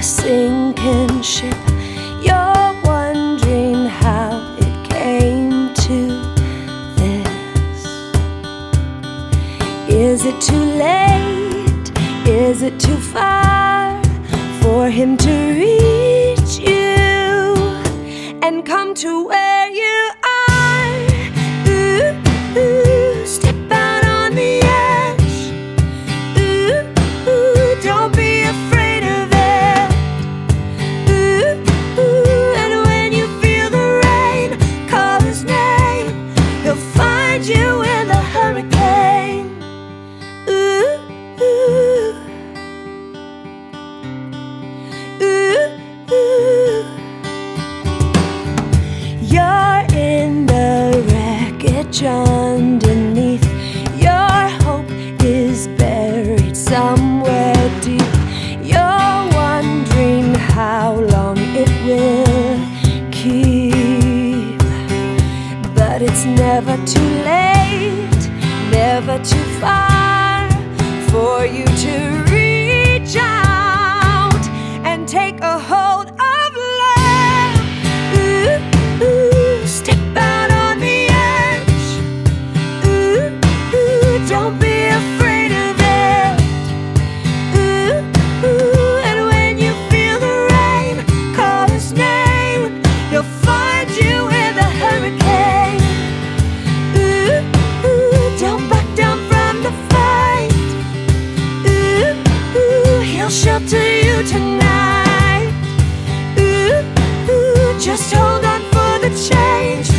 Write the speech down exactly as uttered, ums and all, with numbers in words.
sinking ship. You're wondering how it came to this. Is it too late? Is it too far for him to reach you and come to where you are? Ooh, ooh, step out on the edge. Ooh, ooh, don't be afraid of it. Ooh, ooh, and when you feel the rain, call his name. He'll find you in the hurricane. Ooh, ooh, ooh, ooh. You're in the wreckage underneath. Your hope is buried somewhere deep. You're wondering how long it will keep, but it's never too late, never too far for you to reach out and take a hold of love. Ooh, ooh, step out on the edge. Ooh, ooh, don't be afraid of it. Ooh, ooh, and when you feel the rain, call his name. He'll find you in the hurricane. Ooh, ooh, don't back down from the fight. Ooh, ooh, he'll shelter you tonight. Ooh, ooh, just hold on for the change.